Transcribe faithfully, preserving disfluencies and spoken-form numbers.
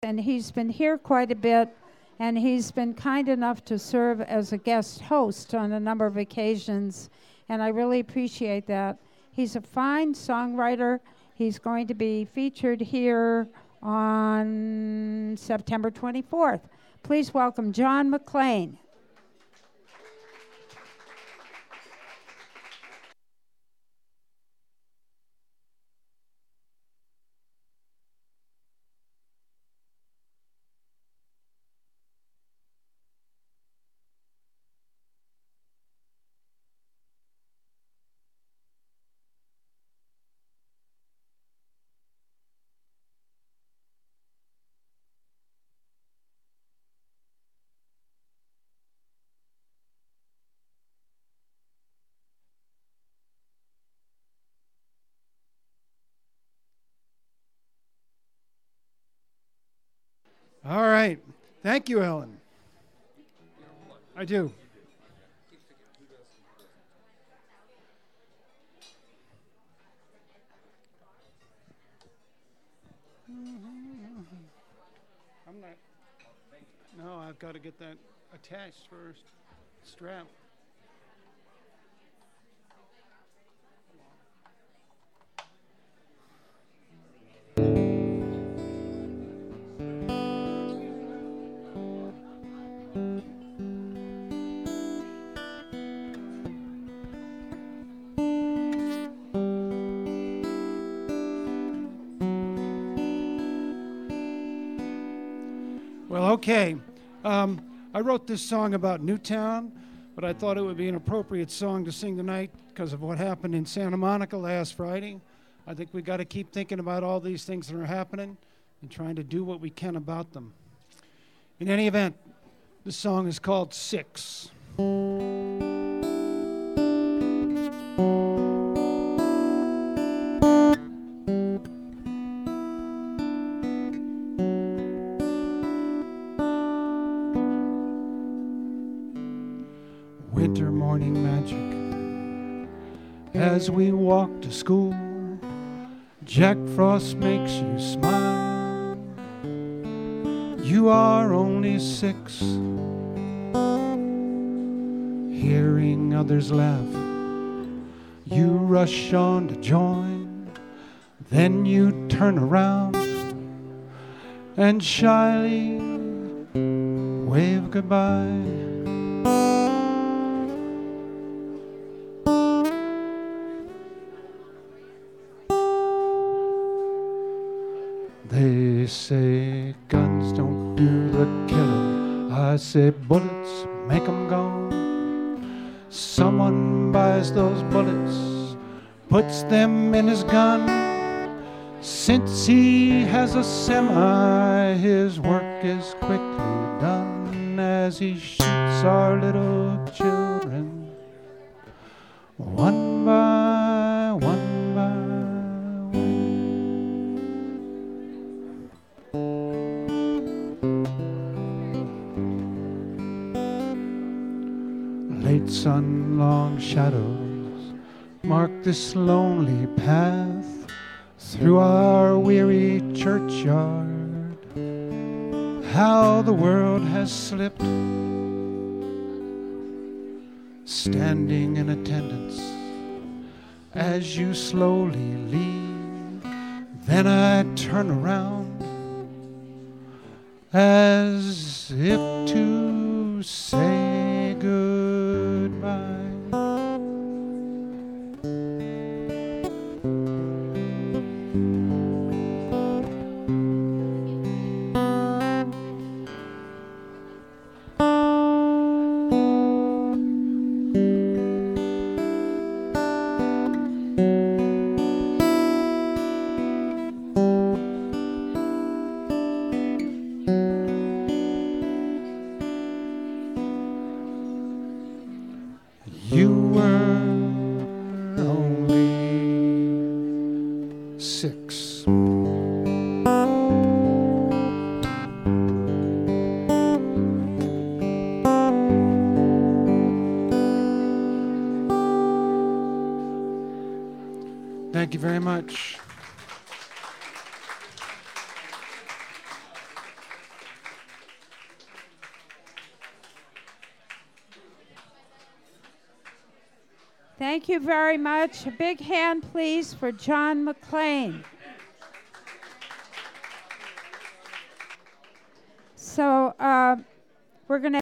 and he's been here quite a bit, and he's been kind enough to serve as a guest host on a number of occasions, and I really appreciate that. He's a fine songwriter. He's going to be featured here on September twenty-fourth. Please welcome John McLean. All right. Thank you, Ellen. I do. I'm not. No, I've got to get that attached first. Strap. Well, okay. Um, I wrote this song about Newtown, but I thought it would be an appropriate song to sing tonight because of what happened in Santa Monica last Friday. I think we got to keep thinking about all these things that are happening and trying to do what we can about them. In any event, the song is called Six. Winter morning magic. As we walk to school, Jack Frost makes you smile. You are only six. Hearing others laugh, you rush on to join. Then you turn around and shyly wave goodbye. They say guns don't do the killing. I say bullets make 'em gone. Someone buys those bullets, puts them in his gun. Since he has a semi, his work is quickly done as he shoots our little children one by one. Late sun, long shadows mark this lonely path through our weary churchyard. How the world has slipped, standing in attendance as you slowly leave. Then I turn around as if to say goodbye. You were only six. Thank you very much. Thank you very much. A big hand, please, for John McLean. So uh, we're going to